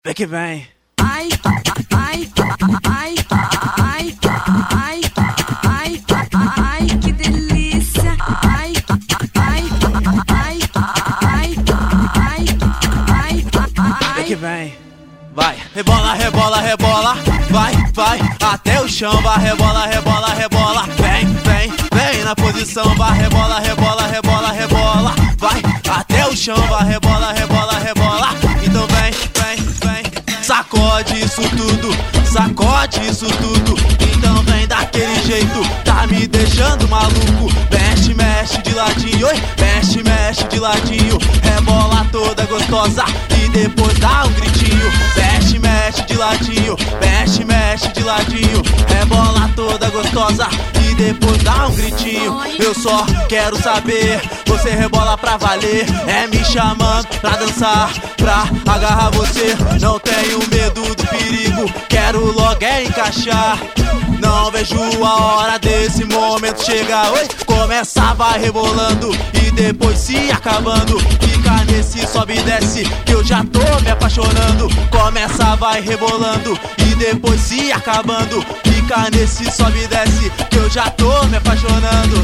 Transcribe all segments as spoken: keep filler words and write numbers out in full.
Vem que vem. Ai, ai, ai, ai, ai, ai, ai, que delícia. Ai, ai, ai, ai, ai, ai, Vem que vem. Vai, rebola, rebola, rebola. Vai, vai, até o chão. Vai, rebola, rebola, rebola. Vem, vem, vem na posição. Vai, rebola, rebola, rebola, rebola. Vai, até o chão. Vai, rebola, rebola, rebola. Então vem, vem, vem. Sacode isso tudo, sacode isso tudo. Então vem daquele jeito, tá me deixando maluco. Mexe, mexe de ladinho, oi, mexe, mexe de ladinho. Rebola toda gostosa e depois dá um gritinho. Mexe, mexe de ladinho, mexe, mexe de ladinho. Rebola toda gostosa e depois dá um gritinho. Eu só quero saber, você rebola pra valer. É me chamando pra dançar, pra agarrar você. Não tenho medo do perigo, quero logo é encaixar. Não vejo a hora desse momento chegar. Oi, começa, vai rebolando e depois se acabando. Fica nesse sobe e desce que eu já tô me apaixonando. Começa, vai rebolando e depois se acabando. Fica nesse sobe e desce que eu já tô me apaixonando.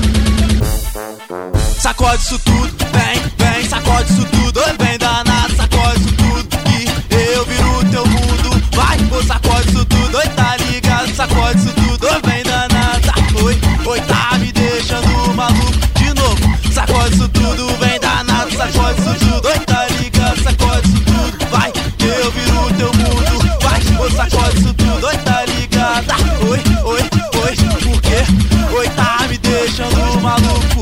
Sacode isso tudo, vem, vem, sacode isso tudo. Oi, vem danado, sacode isso tudo que eu viro teu mundo. Vai, ô, sacode isso tudo, oi, tá ligado, sacode isso tudo. Oi, vem danada, oi, oi, tá me deixando maluco. De novo, sacode isso tudo, vem danado, sacode isso tudo. Oi, tá ligado, sacode isso tudo. Vai, eu viro teu mundo. Vai, ô, sacode isso tudo, oi, tá ligada. Oi, oi, oi, por quê? Oi, tá me deixando maluco.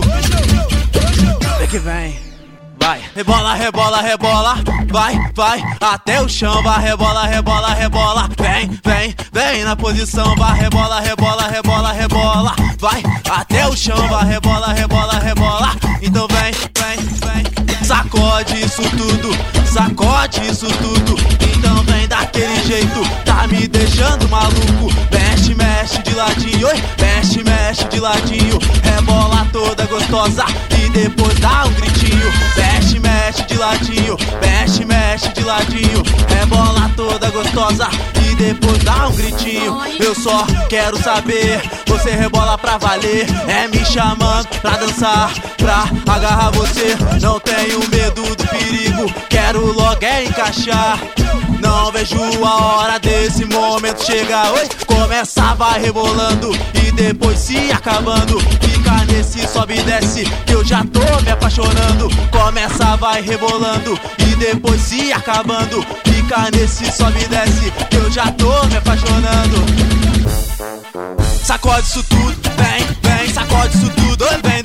Vem que vem. Vai, rebola, rebola, rebola. Vai, vai, até o chão. Vai, rebola, rebola, rebola. Vem, vem, vem na posição. Vai, rebola, rebola, rebola, rebola. Vai, até o chão. Vai, rebola, rebola, rebola. Então vem, vem, vem. Sacode isso tudo, sacode isso tudo. Então vem daquele jeito, tá me deixando maluco. Mexe, mexe de ladinho, oi, mexe, mexe de ladinho. Rebola toda gostosa e depois dá um gritinho. Mexe, mexe de ladinho, mexe, mexe de ladinho. Rebola toda gostosa e depois dá um gritinho. Eu só quero saber, você rebola pra valer. É me chamando pra dançar, pra agarrar você. Não tenho medo do perigo, quero logo é encaixar. Não vejo a hora desse momento chegar. Oi, começa, vai rebolando e depois se acabando. Fica nesse sobe e desce que eu já tô me apaixonando. Começa, vai rebolando e depois se acabando. Fica nesse sobe e desce que eu já tô me apaixonando. Sacode isso tudo, vem, vem, sacode isso tudo. Oi, vem